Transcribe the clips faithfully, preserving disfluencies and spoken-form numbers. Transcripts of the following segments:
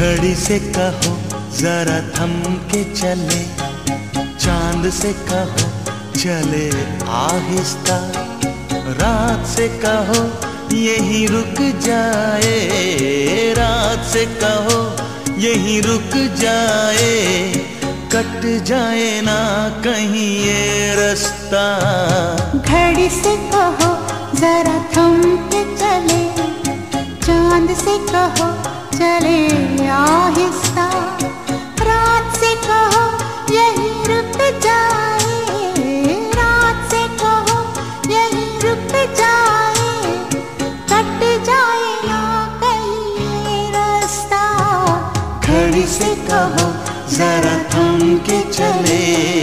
घड़ी से कहो जरा थम के चले, चांद से कहो चले आहिस्ता, रात से कहो यही रुक जाए, रात से कहो यही रुक जाए, कट जाए ना कहीं ये रास्ता। घड़ी से कहो जरा थम के चले, चांद से कहो चले आहिस्ता, रात से कहो यही रुक जाए, रात से कहो यही रुक जाए, कट जाए ना कहीं ये रास्ता। घड़ी से कहो जरा थम के चले।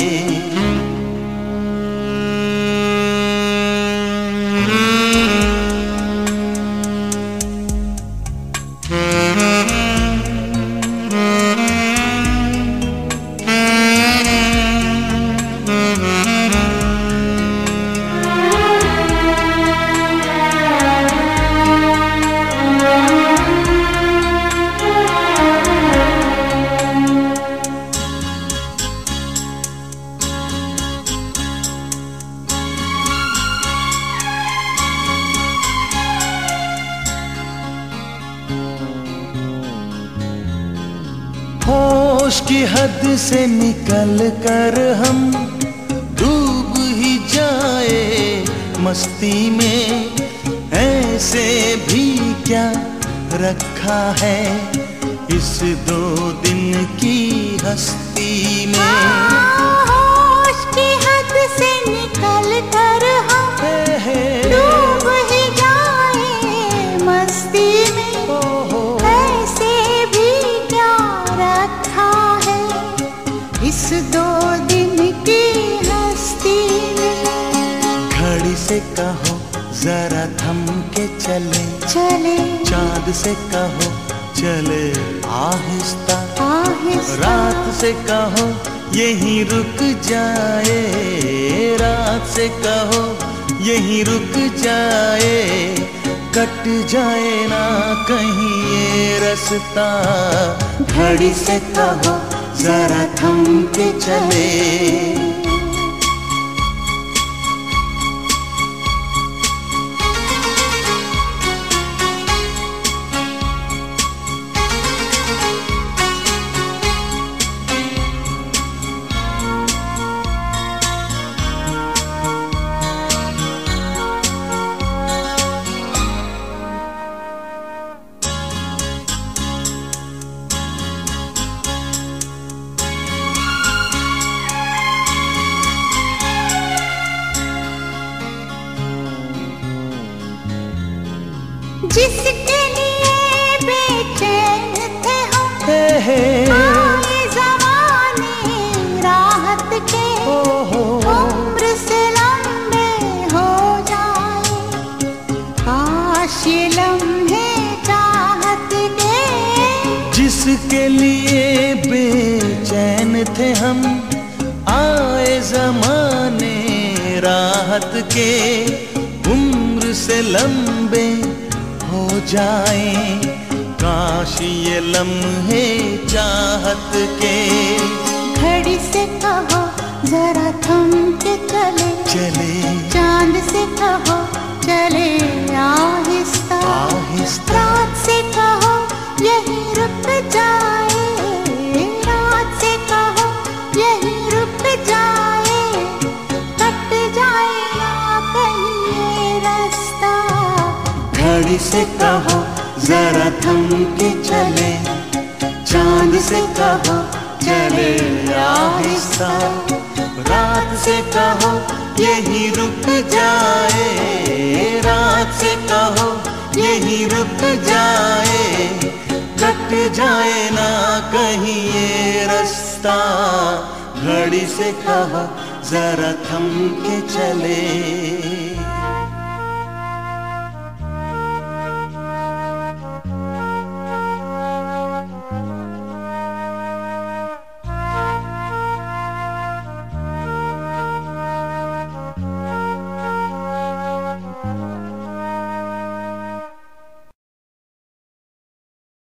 होश की हद से निकल कर हम डूब ही जाए मस्ती में, ऐसे भी क्या रखा है इस दो दिन की हस्ती में। होश की हद से निकल कर हम डूब ही जाए मस्ती में, ऐसे भी क्या रखा है इस दो दिन की हस्ती में। घड़ी से कहो जरा थम के चले, चले चांद से कहो चले आहिस्ता, आहिस्ता, रात से कहो यही रुक जाए, रात से कहो यही रुक जाए, कट जाए ना कहीं ये रास्ता। घड़ी से कहो जरा थम के चले। जिसके लिए बेचैन थे हम आए ज़माने राहत के, उम्र से लंबे हो जाए काश ये लम्हे चाहत के। जिसके लिए बेचैन थे हम आए ज़माने राहत के, उम्र से लंबे हो जाए काश ये लम्हे चाहत के। घड़ी से कहो जरा थम के चले, चले चांद से कहो चले आहिस्ता, आहिस्ता, रात से कहो यही रुक जाए, रात से कहो यही रुक जाए, कट जाए ना कहीं ये रास्ता। घड़ी से कहो जरा थम के चले, चांद से कहो चले आहिस्ता, रात से कहो यही रुक जाए, रात से कहो यही रुक जाए, कट जाए ना कहीं ये रास्ता। घड़ी से कहो जरा थम के चले।